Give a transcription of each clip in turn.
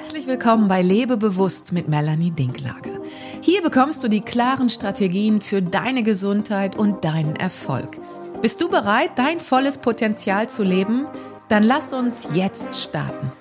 Herzlich willkommen bei Lebe bewusst mit Melanie Dinklage. Hier bekommst du die klaren Strategien für deine Gesundheit und deinen Erfolg. Bist du bereit, dein volles Potenzial zu leben? Dann lass uns jetzt starten.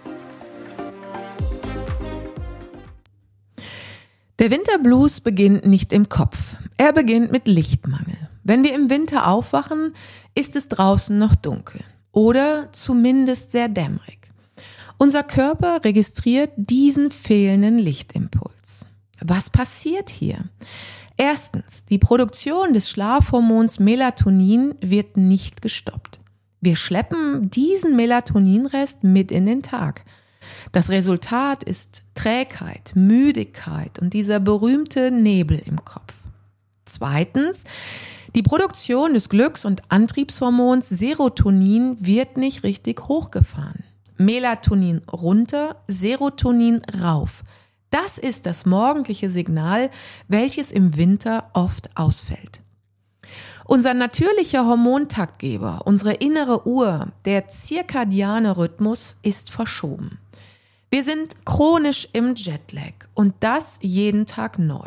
Der Winterblues beginnt nicht im Kopf. Er beginnt mit Lichtmangel. Wenn wir im Winter aufwachen, ist es draußen noch dunkel oder zumindest sehr dämmerig. Unser Körper registriert diesen fehlenden Lichtimpuls. Was passiert hier? Erstens, die Produktion des Schlafhormons Melatonin wird nicht gestoppt. Wir schleppen diesen Melatoninrest mit in den Tag. Das Resultat ist Trägheit, Müdigkeit und dieser berühmte Nebel im Kopf. Zweitens, die Produktion des Glücks- und Antriebshormons Serotonin wird nicht richtig hochgefahren. Melatonin runter, Serotonin rauf. Das ist das morgendliche Signal, welches im Winter oft ausfällt. Unser natürlicher Hormontaktgeber, unsere innere Uhr, der zirkadiane Rhythmus ist verschoben. Wir sind chronisch im Jetlag und das jeden Tag neu.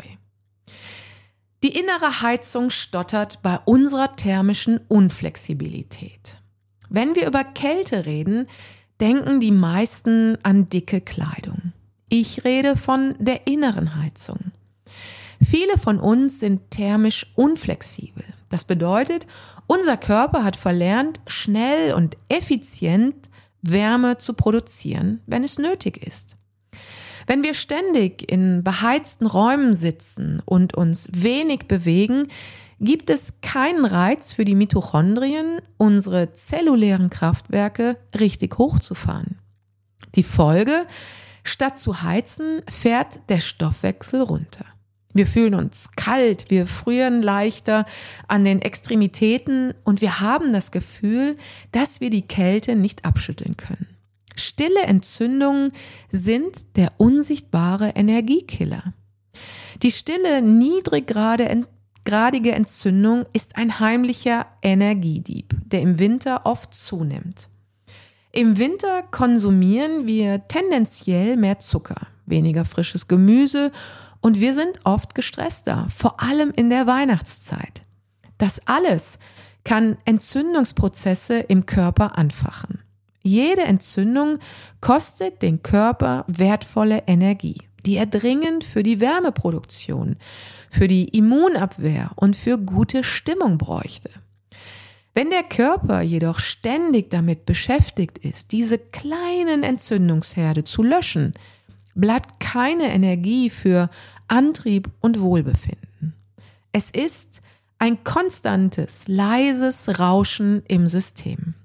Die innere Heizung stottert bei unserer thermischen Unflexibilität. Wenn wir über Kälte reden, denken die meisten an dicke Kleidung. Ich rede von der inneren Heizung. Viele von uns sind thermisch unflexibel. Das bedeutet, unser Körper hat verlernt, schnell und effizient Wärme zu produzieren, wenn es nötig ist. Wenn wir ständig in beheizten Räumen sitzen und uns wenig bewegen, gibt es keinen Reiz für die Mitochondrien, unsere zellulären Kraftwerke richtig hochzufahren. Die Folge: statt zu heizen, fährt der Stoffwechsel runter. Wir fühlen uns kalt, wir frieren leichter an den Extremitäten und wir haben das Gefühl, dass wir die Kälte nicht abschütteln können. Stille Entzündungen sind der unsichtbare Energiekiller. Die stille, niedriggradige Entzündung ist ein heimlicher Energiedieb, der im Winter oft zunimmt. Im Winter konsumieren wir tendenziell mehr Zucker, weniger frisches Gemüse und wir sind oft gestresster, vor allem in der Weihnachtszeit. Das alles kann Entzündungsprozesse im Körper anfachen. Jede Entzündung kostet den Körper wertvolle Energie, die er dringend für die Wärmeproduktion, für die Immunabwehr und für gute Stimmung bräuchte. Wenn der Körper jedoch ständig damit beschäftigt ist, diese kleinen Entzündungsherde zu löschen, bleibt keine Energie für Antrieb und Wohlbefinden. Es ist ein konstantes, leises Rauschen im System.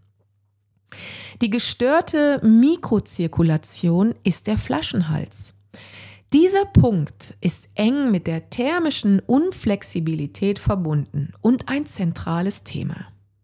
Die gestörte Mikrozirkulation ist der Flaschenhals. Dieser Punkt ist eng mit der thermischen Unflexibilität verbunden und ein zentrales Thema.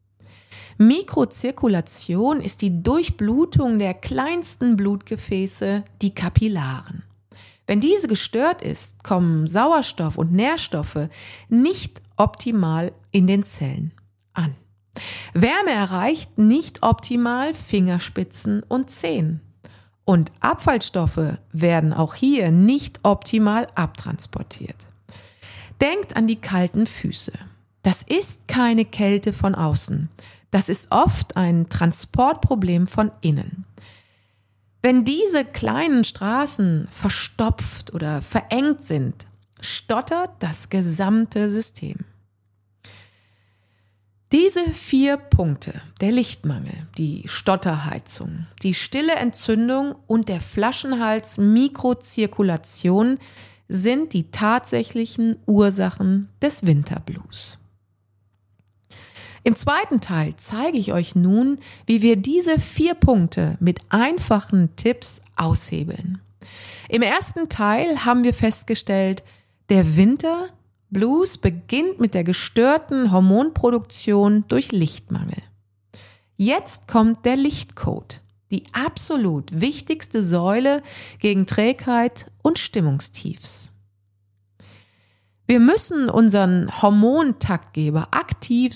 Mikrozirkulation ist die Durchblutung der kleinsten Blutgefäße, die Kapillaren. Wenn diese gestört ist, kommen Sauerstoff und Nährstoffe nicht optimal in den Zellen an. Wärme erreicht nicht optimal Fingerspitzen und Zehen. Und Abfallstoffe werden auch hier nicht optimal abtransportiert. Denkt an die kalten Füße. Das ist keine Kälte von außen. Das ist oft ein Transportproblem von innen. Wenn diese kleinen Straßen verstopft oder verengt sind, stottert das gesamte System. Diese 4 Punkte, der Lichtmangel, die Stotterheizung, die stille Entzündung und der Flaschenhals Mikrozirkulation sind die tatsächlichen Ursachen des Winterblues. Im zweiten Teil zeige ich euch nun, wie wir diese 4 Punkte mit einfachen Tipps aushebeln. Im ersten Teil haben wir festgestellt, der Winterblues beginnt mit der gestörten Hormonproduktion durch Lichtmangel. Jetzt kommt der Lichtcode, die absolut wichtigste Säule gegen Trägheit und Stimmungstiefs. Wir müssen unseren Hormontaktgeber aktiv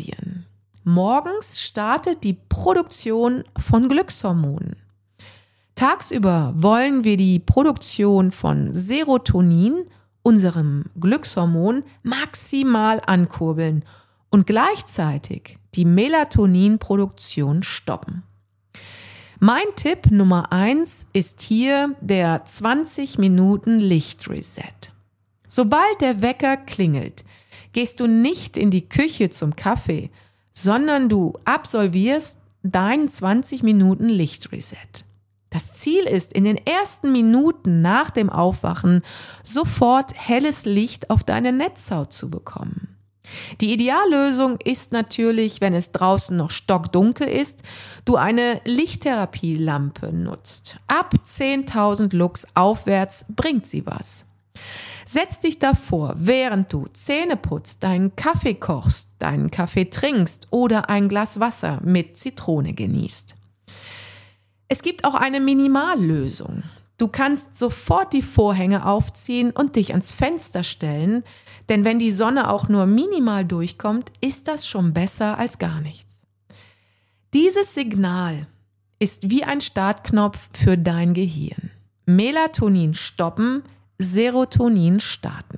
synchronisieren. Morgens startet die Produktion von Glückshormonen. Tagsüber wollen wir die Produktion von Serotonin, unserem Glückshormon, maximal ankurbeln und gleichzeitig die Melatoninproduktion stoppen. Mein Tipp Nummer 1 ist hier der 20 Minuten Lichtreset. Sobald der Wecker klingelt, gehst du nicht in die Küche zum Kaffee, sondern du absolvierst deinen 20 Minuten Lichtreset. Das Ziel ist, in den ersten Minuten nach dem Aufwachen sofort helles Licht auf deine Netzhaut zu bekommen. Die Ideallösung ist natürlich, wenn es draußen noch stockdunkel ist, du eine Lichttherapielampe nutzt. Ab 10.000 Lux aufwärts bringt sie was. Setz dich davor, während du Zähne putzt, deinen Kaffee kochst, deinen Kaffee trinkst oder ein Glas Wasser mit Zitrone genießt. Es gibt auch eine Minimallösung. Du kannst sofort die Vorhänge aufziehen und dich ans Fenster stellen, denn wenn die Sonne auch nur minimal durchkommt, ist das schon besser als gar nichts. Dieses Signal ist wie ein Startknopf für dein Gehirn. Melatonin stoppen, Serotonin starten.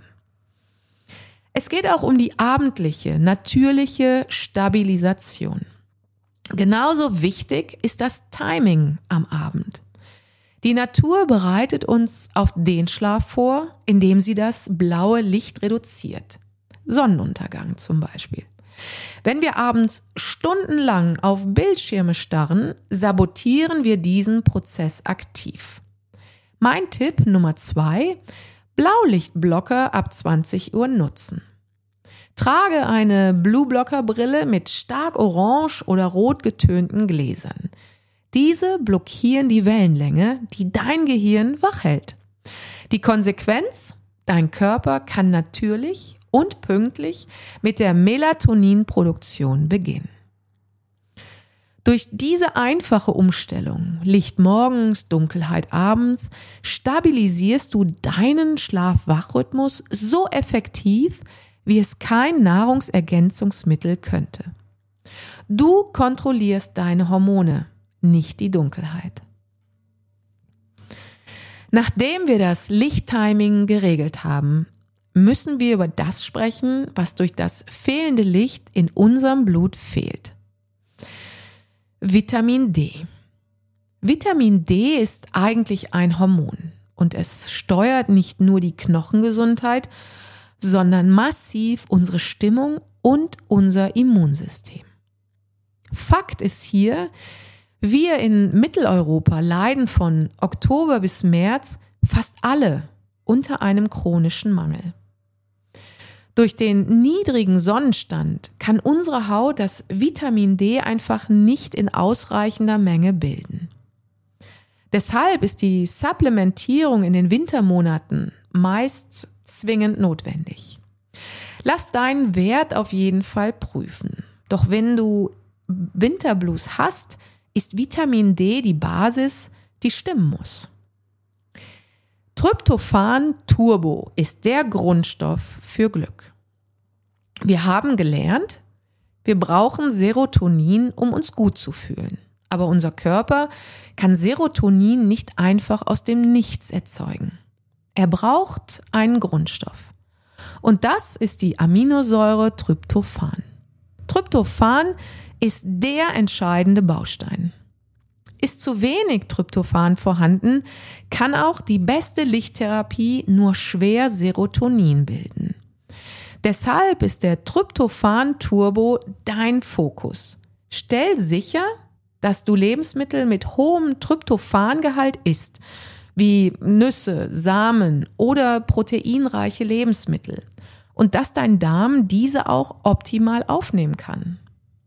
Es geht auch um die abendliche, natürliche Stabilisation. Genauso wichtig ist das Timing am Abend. Die Natur bereitet uns auf den Schlaf vor, indem sie das blaue Licht reduziert. Sonnenuntergang zum Beispiel. Wenn wir abends stundenlang auf Bildschirme starren, sabotieren wir diesen Prozess aktiv. Mein Tipp Nummer 2, Blaulichtblocker ab 20 Uhr nutzen. Trage eine Blue-Blocker-Brille mit stark orange oder rot getönten Gläsern. Diese blockieren die Wellenlänge, die dein Gehirn wach hält. Die Konsequenz? Dein Körper kann natürlich und pünktlich mit der Melatoninproduktion beginnen. Durch diese einfache Umstellung, Licht morgens, Dunkelheit abends, stabilisierst du deinen Schlaf-Wach-Rhythmus so effektiv, wie es kein Nahrungsergänzungsmittel könnte. Du kontrollierst deine Hormone, nicht die Dunkelheit. Nachdem wir das Lichttiming geregelt haben, müssen wir über das sprechen, was durch das fehlende Licht in unserem Blut fehlt. Vitamin D. Vitamin D ist eigentlich ein Hormon und es steuert nicht nur die Knochengesundheit, sondern massiv unsere Stimmung und unser Immunsystem. Fakt ist hier, wir in Mitteleuropa leiden von Oktober bis März fast alle unter einem chronischen Mangel. Durch den niedrigen Sonnenstand kann unsere Haut das Vitamin D einfach nicht in ausreichender Menge bilden. Deshalb ist die Supplementierung in den Wintermonaten meist zwingend notwendig. Lass deinen Wert auf jeden Fall prüfen. Doch wenn du Winterblues hast, ist Vitamin D die Basis, die stimmen muss. Tryptophan Turbo ist der Grundstoff für Glück. Wir haben gelernt, wir brauchen Serotonin, um uns gut zu fühlen. Aber unser Körper kann Serotonin nicht einfach aus dem Nichts erzeugen. Er braucht einen Grundstoff. Und das ist die Aminosäure Tryptophan. Tryptophan ist der entscheidende Baustein. Ist zu wenig Tryptophan vorhanden, kann auch die beste Lichttherapie nur schwer Serotonin bilden. Deshalb ist der Tryptophan-Turbo dein Fokus. Stell sicher, dass du Lebensmittel mit hohem Tryptophangehalt isst, wie Nüsse, Samen oder proteinreiche Lebensmittel und dass dein Darm diese auch optimal aufnehmen kann.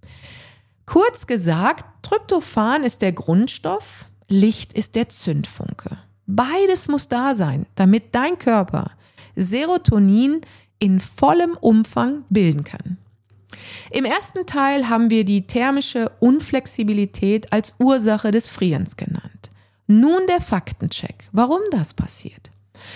Kurz gesagt, Tryptophan ist der Grundstoff, Licht ist der Zündfunke. Beides muss da sein, damit dein Körper Serotonin in vollem Umfang bilden kann. Im ersten Teil haben wir die thermische Unflexibilität als Ursache des Frierens genannt. Nun der Faktencheck, warum das passiert.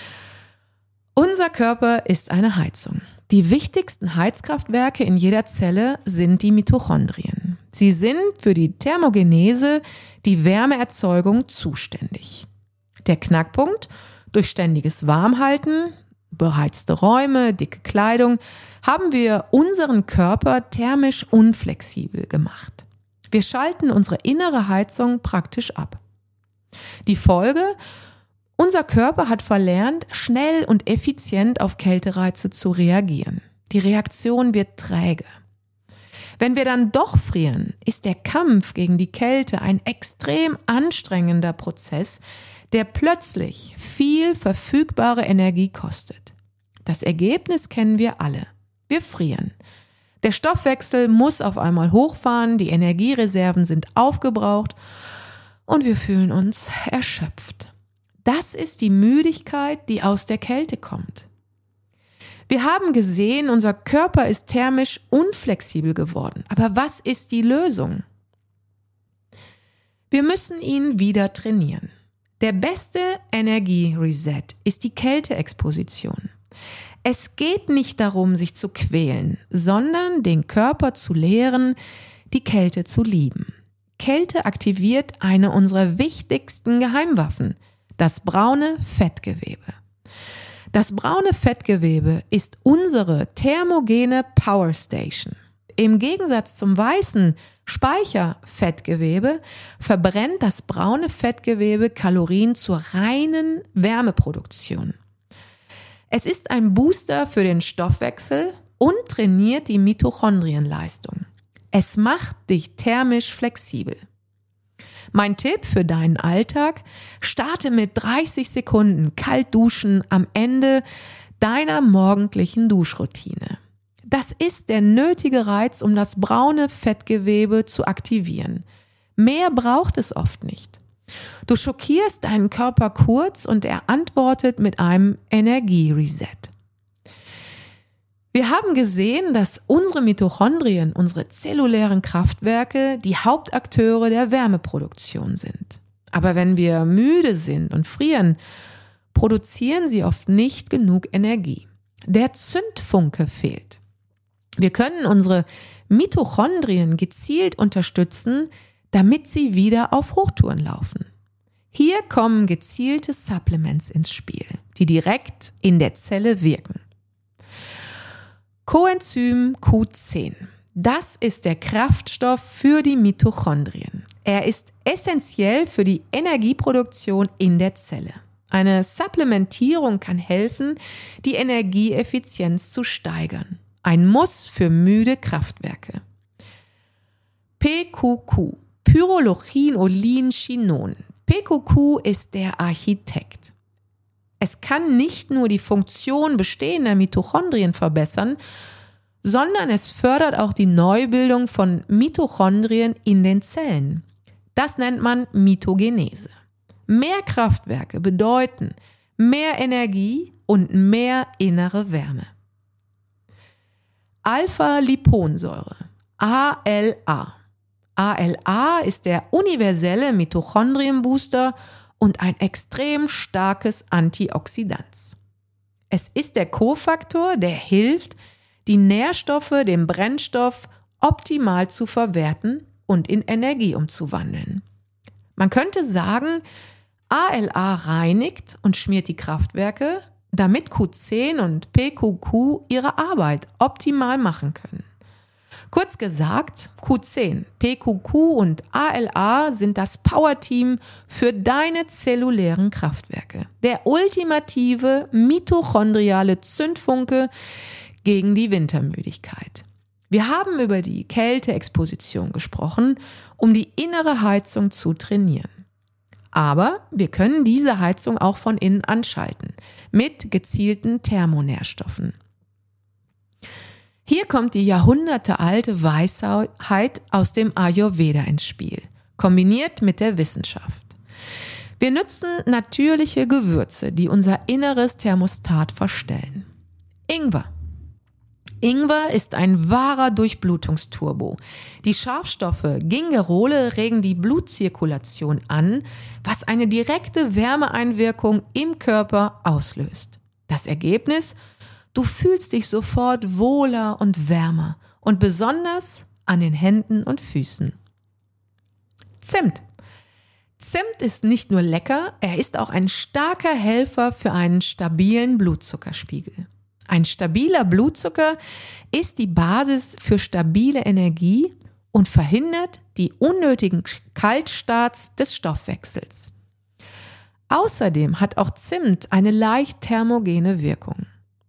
Unser Körper ist eine Heizung. Die wichtigsten Heizkraftwerke in jeder Zelle sind die Mitochondrien. Sie sind für die Thermogenese, die Wärmeerzeugung, zuständig. Der Knackpunkt: durch ständiges Warmhalten, beheizte Räume, dicke Kleidung, haben wir unseren Körper thermisch unflexibel gemacht. Wir schalten unsere innere Heizung praktisch ab. Die Folge: unser Körper hat verlernt, schnell und effizient auf Kältereize zu reagieren. Die Reaktion wird träge. Wenn wir dann doch frieren, ist der Kampf gegen die Kälte ein extrem anstrengender Prozess, der plötzlich viel verfügbare Energie kostet. Das Ergebnis kennen wir alle. Wir frieren. Der Stoffwechsel muss auf einmal hochfahren, die Energiereserven sind aufgebraucht und wir fühlen uns erschöpft. Das ist die Müdigkeit, die aus der Kälte kommt. Wir haben gesehen, unser Körper ist thermisch unflexibel geworden. Aber was ist die Lösung? Wir müssen ihn wieder trainieren. Der beste Energie-Reset ist die Kälteexposition. Es geht nicht darum, sich zu quälen, sondern den Körper zu lehren, die Kälte zu lieben. Kälte aktiviert eine unserer wichtigsten Geheimwaffen, das braune Fettgewebe. Das braune Fettgewebe ist unsere thermogene Power Station. Im Gegensatz zum weißen Speicherfettgewebe verbrennt das braune Fettgewebe Kalorien zur reinen Wärmeproduktion. Es ist ein Booster für den Stoffwechsel und trainiert die Mitochondrienleistung. Es macht dich thermisch flexibel. Mein Tipp für deinen Alltag: starte mit 30 Sekunden kalt duschen am Ende deiner morgendlichen Duschroutine. Das ist der nötige Reiz, um das braune Fettgewebe zu aktivieren. Mehr braucht es oft nicht. Du schockierst deinen Körper kurz und er antwortet mit einem Energie-Reset. Wir haben gesehen, dass unsere Mitochondrien, unsere zellulären Kraftwerke, die Hauptakteure der Wärmeproduktion sind. Aber wenn wir müde sind und frieren, produzieren sie oft nicht genug Energie. Der Zündfunke fehlt. Wir können unsere Mitochondrien gezielt unterstützen, damit sie wieder auf Hochtouren laufen. Hier kommen gezielte Supplements ins Spiel, die direkt in der Zelle wirken. Coenzym Q10. Das ist der Kraftstoff für die Mitochondrien. Er ist essentiell für die Energieproduktion in der Zelle. Eine Supplementierung kann helfen, die Energieeffizienz zu steigern. Ein Muss für müde Kraftwerke. PQQ, Pyrrolochinolin-Chinon. PQQ ist der Architekt. Es kann nicht nur die Funktion bestehender Mitochondrien verbessern, sondern es fördert auch die Neubildung von Mitochondrien in den Zellen. Das nennt man Mitogenese. Mehr Kraftwerke bedeuten mehr Energie und mehr innere Wärme. Alpha-Liponsäure, ALA. ALA ist der universelle Mitochondrienbooster und ein extrem starkes Antioxidant. Es ist der Kofaktor, der hilft, die Nährstoffe, den Brennstoff optimal zu verwerten und in Energie umzuwandeln. Man könnte sagen, ALA reinigt und schmiert die Kraftwerke, damit Q10 und PQQ ihre Arbeit optimal machen können. Kurz gesagt, Q10, PQQ und ALA sind das Powerteam für deine zellulären Kraftwerke. Der ultimative mitochondriale Zündfunke gegen die Wintermüdigkeit. Wir haben über die Kälteexposition gesprochen, um die innere Heizung zu trainieren. Aber wir können diese Heizung auch von innen anschalten, mit gezielten Thermonährstoffen. Hier kommt die jahrhundertealte Weisheit aus dem Ayurveda ins Spiel, kombiniert mit der Wissenschaft. Wir nutzen natürliche Gewürze, die unser inneres Thermostat verstellen. Ingwer. Ingwer ist ein wahrer Durchblutungsturbo. Die Scharfstoffe Gingerole regen die Blutzirkulation an, was eine direkte Wärmeeinwirkung im Körper auslöst. Das Ergebnis: du fühlst dich sofort wohler und wärmer und besonders an den Händen und Füßen. Zimt. Zimt ist nicht nur lecker, er ist auch ein starker Helfer für einen stabilen Blutzuckerspiegel. Ein stabiler Blutzucker ist die Basis für stabile Energie und verhindert die unnötigen Kaltstarts des Stoffwechsels. Außerdem hat auch Zimt eine leicht thermogene Wirkung.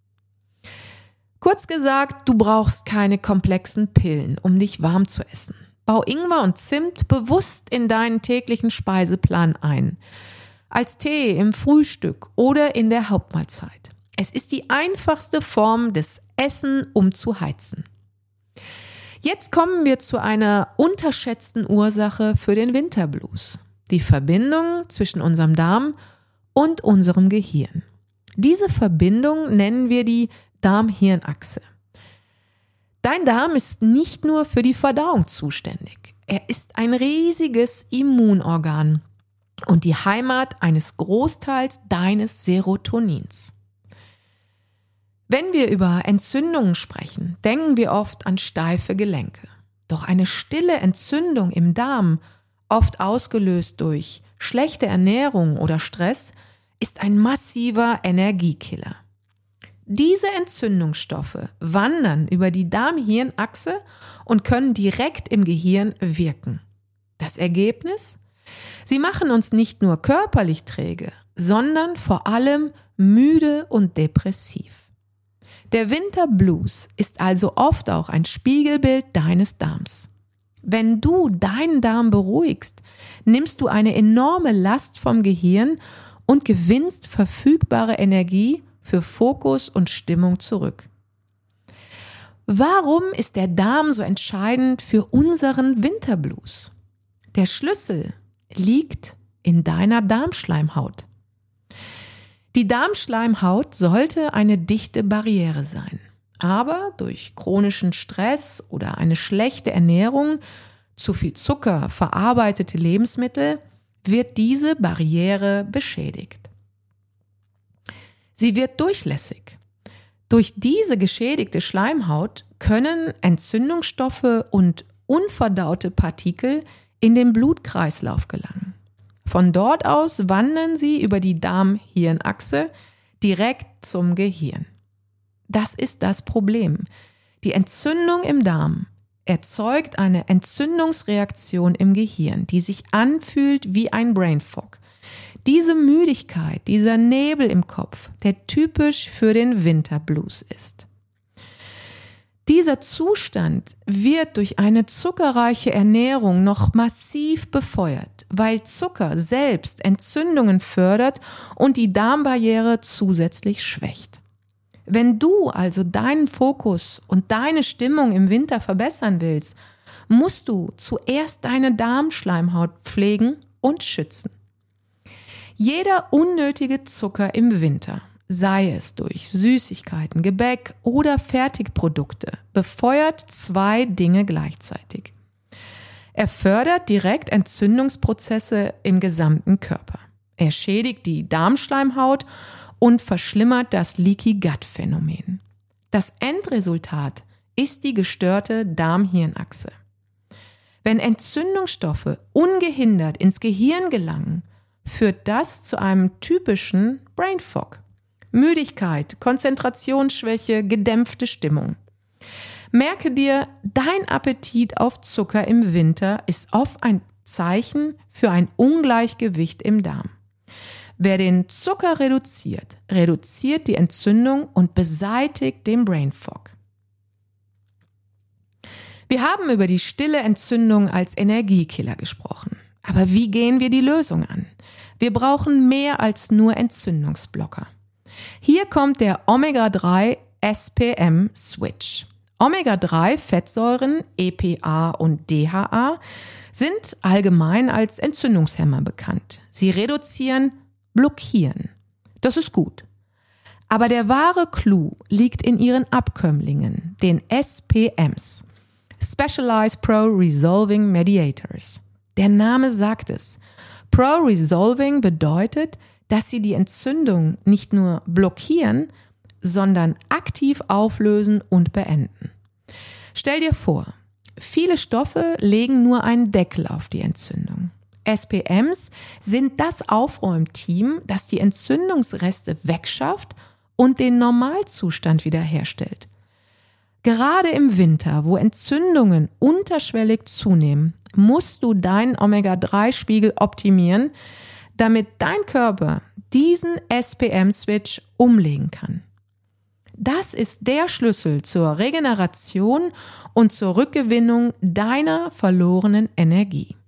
Kurz gesagt, du brauchst keine komplexen Pillen, um dich warm zu essen. Bau Ingwer und Zimt bewusst in deinen täglichen Speiseplan ein. Als Tee im Frühstück oder in der Hauptmahlzeit. Es ist die einfachste Form des Essen, um zu heizen. Jetzt kommen wir zu einer unterschätzten Ursache für den Winterblues. Die Verbindung zwischen unserem Darm und unserem Gehirn. Diese Verbindung nennen wir die Darm-Hirn-Achse. Dein Darm ist nicht nur für die Verdauung zuständig. Er ist ein riesiges Immunorgan und die Heimat eines Großteils deines Serotonins. Wenn wir über Entzündungen sprechen, denken wir oft an steife Gelenke. Doch eine stille Entzündung im Darm, oft ausgelöst durch schlechte Ernährung oder Stress, ist ein massiver Energiekiller. Diese Entzündungsstoffe wandern über die Darm-Hirn-Achse und können direkt im Gehirn wirken. Das Ergebnis? Sie machen uns nicht nur körperlich träge, sondern vor allem müde und depressiv. Der Winterblues ist also oft auch ein Spiegelbild deines Darms. Wenn du deinen Darm beruhigst, nimmst du eine enorme Last vom Gehirn und gewinnst verfügbare Energie für Fokus und Stimmung zurück. Warum ist der Darm so entscheidend für unseren Winterblues? Der Schlüssel liegt in deiner Darmschleimhaut. Die Darmschleimhaut sollte eine dichte Barriere sein. Aber durch chronischen Stress oder eine schlechte Ernährung, zu viel Zucker, verarbeitete Lebensmittel, wird diese Barriere beschädigt. Sie wird durchlässig. Durch diese geschädigte Schleimhaut können Entzündungsstoffe und unverdaute Partikel in den Blutkreislauf gelangen. Von dort aus wandern sie über die Darm-Hirn-Achse direkt zum Gehirn. Das ist das Problem. Die Entzündung im Darm erzeugt eine Entzündungsreaktion im Gehirn, die sich anfühlt wie ein Brain Fog. Diese Müdigkeit, dieser Nebel im Kopf, der typisch für den Winterblues ist. Dieser Zustand wird durch eine zuckerreiche Ernährung noch massiv befeuert, weil Zucker selbst Entzündungen fördert und die Darmbarriere zusätzlich schwächt. Wenn du also deinen Fokus und deine Stimmung im Winter verbessern willst, musst du zuerst deine Darmschleimhaut pflegen und schützen. Jeder unnötige Zucker im Winter, sei es durch Süßigkeiten, Gebäck oder Fertigprodukte, befeuert zwei Dinge gleichzeitig. Er fördert direkt Entzündungsprozesse im gesamten Körper. Er schädigt die Darmschleimhaut und verschlimmert das Leaky-Gut-Phänomen. Das Endresultat ist die gestörte Darm-Hirn-Achse. Wenn Entzündungsstoffe ungehindert ins Gehirn gelangen, führt das zu einem typischen Brain Fog. Müdigkeit, Konzentrationsschwäche, gedämpfte Stimmung. Merke dir, dein Appetit auf Zucker im Winter ist oft ein Zeichen für ein Ungleichgewicht im Darm. Wer den Zucker reduziert, reduziert die Entzündung und beseitigt den Brain Fog. Wir haben über die stille Entzündung als Energiekiller gesprochen. Aber wie gehen wir die Lösung an? Wir brauchen mehr als nur Entzündungsblocker. Hier kommt der Omega-3-SPM-Switch. Omega-3-Fettsäuren, EPA und DHA, sind allgemein als Entzündungshemmer bekannt. Sie reduzieren, blockieren. Das ist gut. Aber der wahre Clou liegt in ihren Abkömmlingen, den SPMs, Specialized Pro-Resolving Mediators. Der Name sagt es. Pro-Resolving bedeutet, dass sie die Entzündung nicht nur blockieren, sondern aktiv auflösen und beenden. Stell dir vor, Viele Stoffe legen nur einen Deckel auf die Entzündung. SPMs sind das Aufräumteam, das die Entzündungsreste wegschafft und den Normalzustand wiederherstellt. Gerade im Winter, wo Entzündungen unterschwellig zunehmen, musst du deinen Omega-3-Spiegel optimieren, damit dein Körper diesen SPM-Switch umlegen kann. Das ist der Schlüssel zur Regeneration und zur Rückgewinnung deiner verlorenen Energie.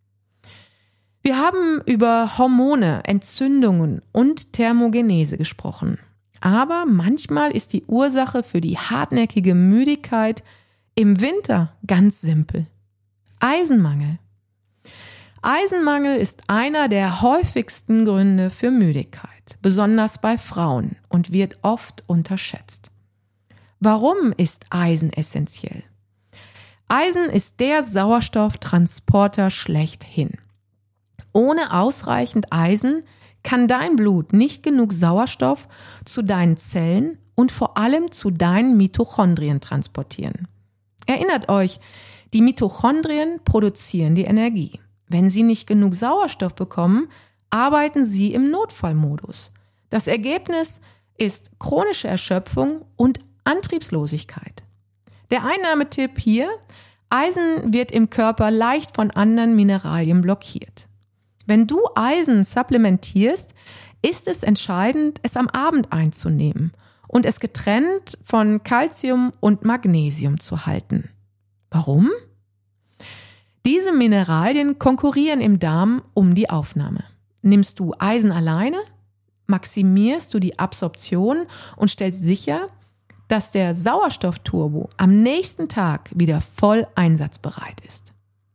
Wir haben über Hormone, Entzündungen und Thermogenese gesprochen. Aber manchmal ist die Ursache für die hartnäckige Müdigkeit im Winter ganz simpel. Eisenmangel. Eisenmangel ist einer der häufigsten Gründe für Müdigkeit, besonders bei Frauen, und wird oft unterschätzt. Warum ist Eisen essentiell? Eisen ist der Sauerstofftransporter schlechthin. Ohne ausreichend Eisen kann dein Blut nicht genug Sauerstoff zu deinen Zellen und vor allem zu deinen Mitochondrien transportieren. Erinnert euch, die Mitochondrien produzieren die Energie. Wenn sie nicht genug Sauerstoff bekommen, arbeiten sie im Notfallmodus. Das Ergebnis ist chronische Erschöpfung und Antriebslosigkeit. Der Einnahmetipp hier: Eisen wird im Körper leicht von anderen Mineralien blockiert. Wenn du Eisen supplementierst, ist es entscheidend, es am Abend einzunehmen und es getrennt von Calcium und Magnesium zu halten. Warum? Diese Mineralien konkurrieren im Darm um die Aufnahme. Nimmst du Eisen alleine, maximierst du die Absorption und stellst sicher, dass der Sauerstoffturbo am nächsten Tag wieder voll einsatzbereit ist.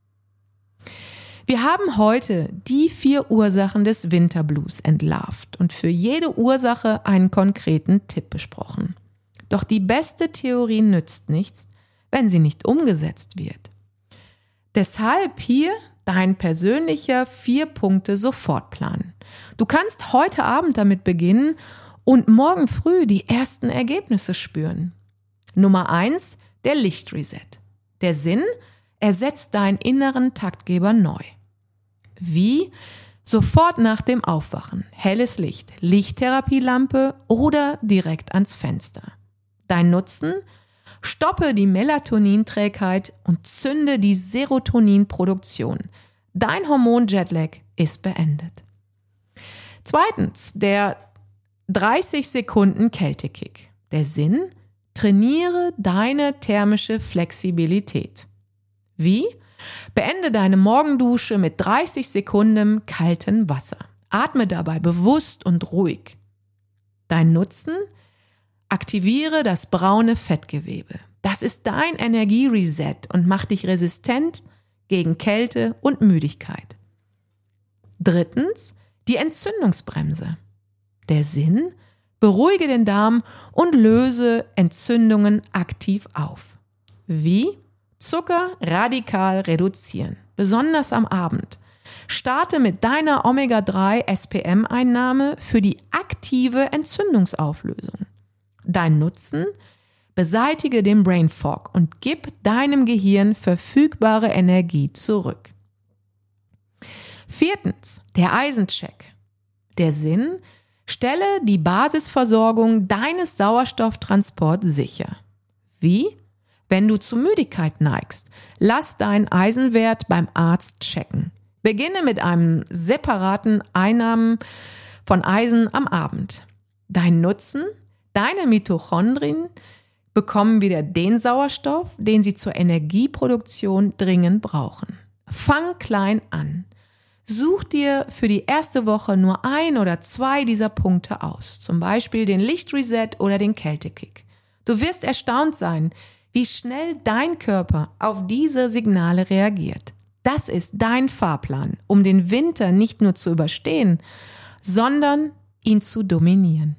Wir haben heute die 4 Ursachen des Winterblues entlarvt und für jede Ursache einen konkreten Tipp besprochen. Doch die beste Theorie nützt nichts, wenn sie nicht umgesetzt wird. Deshalb hier dein persönlicher 4-Punkte-Sofortplan. Du kannst heute Abend damit beginnen und morgen früh die ersten Ergebnisse spüren. Nummer 1, der Lichtreset. Der Sinn: ersetzt deinen inneren Taktgeber neu. Wie? Sofort nach dem Aufwachen. Helles Licht, Lichttherapielampe oder direkt ans Fenster. Dein Nutzen? Stoppe die Melatoninträgheit und zünde die Serotoninproduktion. Dein Hormon Jetlag ist beendet. Zweitens, der 30 Sekunden Kältekick. Der Sinn: trainiere deine thermische Flexibilität. Wie? Beende deine Morgendusche mit 30 Sekunden kaltem Wasser. Atme dabei bewusst und ruhig. Dein Nutzen? Aktiviere das braune Fettgewebe. Das ist dein Energiereset und macht dich resistent gegen Kälte und Müdigkeit. Drittens, die Entzündungsbremse. Der Sinn: beruhige den Darm und löse Entzündungen aktiv auf. Wie? Zucker radikal reduzieren, besonders am Abend. Starte mit deiner Omega-3-SPM-Einnahme für die aktive Entzündungsauflösung. Dein Nutzen? Beseitige den Brain Fog und gib deinem Gehirn verfügbare Energie zurück. Viertens, der Eisencheck. Der Sinn: stelle die Basisversorgung deines Sauerstofftransports sicher. Wie? Wenn du zu Müdigkeit neigst, lass deinen Eisenwert beim Arzt checken. Beginne mit einem separaten Einnahmen von Eisen am Abend. Dein Nutzen? Deine Mitochondrien bekommen wieder den Sauerstoff, den sie zur Energieproduktion dringend brauchen. Fang klein an. Such dir für die erste Woche nur 1 oder 2 dieser Punkte aus, zum Beispiel den Lichtreset oder den Kältekick. Du wirst erstaunt sein, wie schnell dein Körper auf diese Signale reagiert. Das ist dein Fahrplan, um den Winter nicht nur zu überstehen, sondern ihn zu dominieren.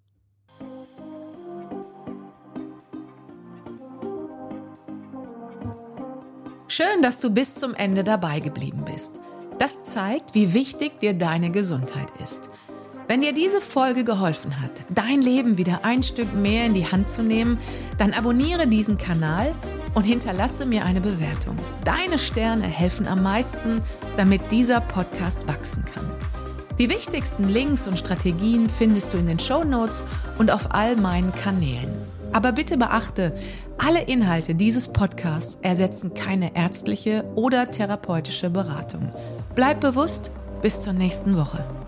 Schön, dass du bis zum Ende dabei geblieben bist. Das zeigt, wie wichtig dir deine Gesundheit ist. Wenn dir diese Folge geholfen hat, dein Leben wieder ein Stück mehr in die Hand zu nehmen, dann abonniere diesen Kanal und hinterlasse mir eine Bewertung. Deine Sterne helfen am meisten, damit dieser Podcast wachsen kann. Die wichtigsten Links und Strategien findest du in den Shownotes und auf all meinen Kanälen. Aber bitte beachte, alle Inhalte dieses Podcasts ersetzen keine ärztliche oder therapeutische Beratung. Bleib bewusst, bis zur nächsten Woche.